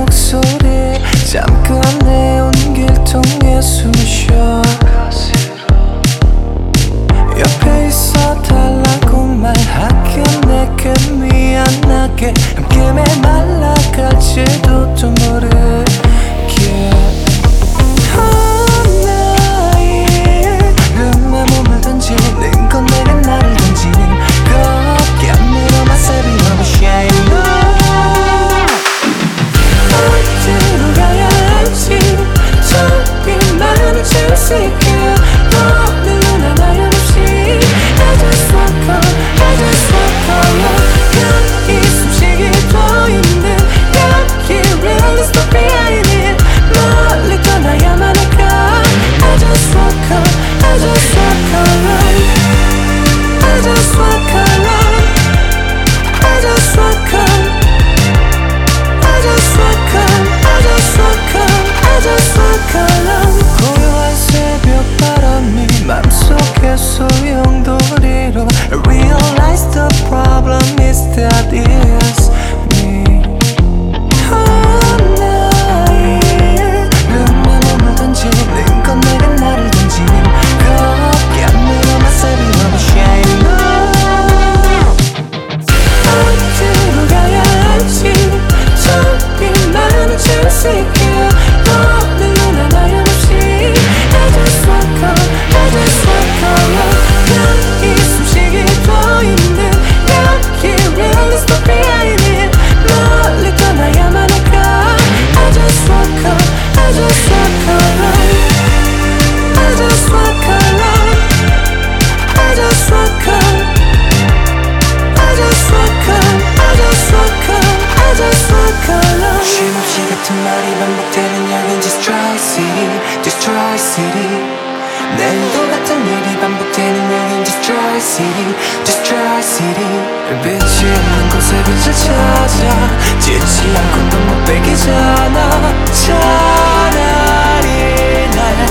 목소리 잠깐 내 온길 통해 숨쉬어 옆에 있어 달라고 말하게 내게 미안하게 함께 메말라갈지도 또 모르게 나의 이름에 몸을 던지는 건 내가 나를 던지는 것 Get me on myself in my shame 어디로 가야 할지 저기 많은 질색해 너는 눈하나요 없이 I just walk on, I just walk on 여기 숨쉬기 더 힘든 여기 really stop behind it 멀리 떠나야만 할까 I just walk on, I just walk on I just walk on I just walk on I just walk on, I just walk on, I just walk alone 고요한 새벽 바람이 맘속에 소용돌이로 I realize the problem is that it's me 나의 이름에 몸을 던지는 건 내가 나를 던지는 것 Get me on myself in my shame 어디로 가야 할지 저기 많은 질색해 너는 눈하나요 없이 I just walk on, I just walk on 여기 숨쉬기 더 힘든 여기 really stop behind it 멀리 떠나야만 할까 I just walk on, I just walk on I just walk on I just walk on I just walk on, I just walk on, I just walk alone 쉼없이 같은 말이 반복되는 여긴 Destroy City, Destroy City 내일도 같은 일이 반복되는 여긴 Destroy City, Destroy City 빛이 없는 곳에 빛을 찾아 짓지 않고 넌 못 베기잖아 차라리 날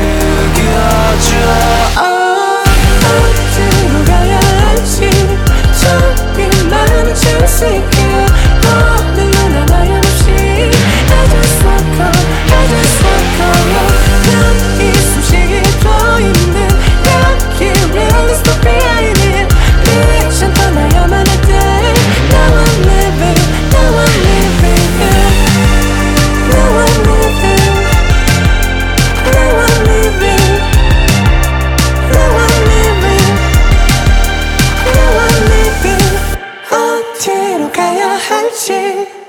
죽여줘 어디로 가야 할지 저기 많은 질색해 너는 눈하나요 없이 I just walk on, I just walk on 여기 숨쉬기 더 힘든 여기 really stop behind it 이젠 떠나야만 할 때 Now I'm living, now I'm living Now I'm living Now I'm living Now I'm living Now I'm living 어디로 가야 할지